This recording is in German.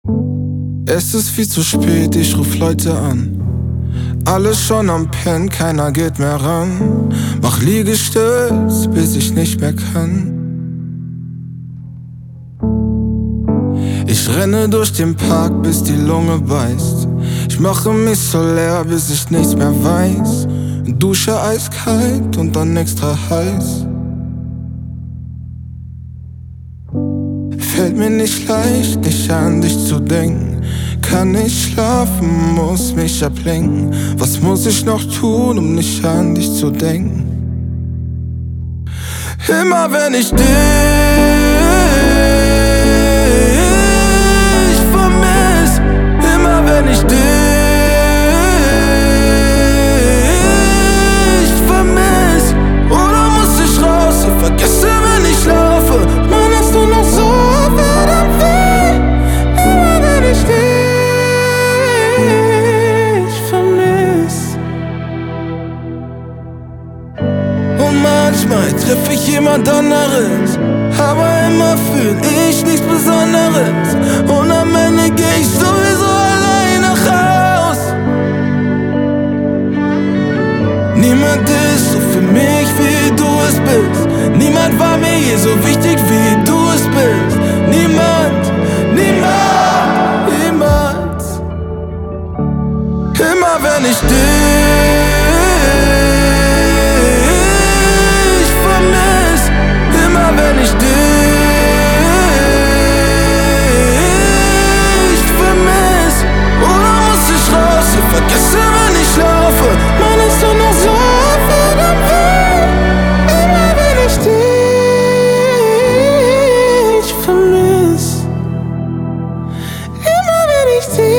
Es ist viel zu spät, ich ruf Leute an. Alle schon am Pennen, keiner geht mehr ran. Mach Liegestütz, bis ich nicht mehr kann. Ich renne durch den Park, bis die Lunge beißt. Ich mache mich so leer, bis ich nichts mehr weiß. Dusche eiskalt und dann extra heiß. Fällt mir nicht leicht, nicht an dich zu denken. Kann nicht schlafen, muss mich ablenken. Was muss ich noch tun, um nicht an dich zu denken? Immer wenn ich dich vermiss, immer wenn ich dich vermiss, oder muss ich raus, ich vergesse, wenn ich laufe. Mann, hast du noch so verdammt weh, immer wenn ich dich vermiss. Und manchmal treffe ich jemand anderes, aber immer fühl ich nichts Besonderes. Und am Ende geh ich sowieso allein nach Haus. Niemand ist so für mich, wie du es bist. Niemand war mir je so wichtig, wie du es bist. Niemand, niemand, niemand. Immer wenn ich dich vermiss, immer wenn ich dich vermiss, oder muss ich raus, ich vergesse, wenn ich laufe. Mann, ist doch noch so verdammt weh, immer wenn ich dich vermiss, immer wenn ich dich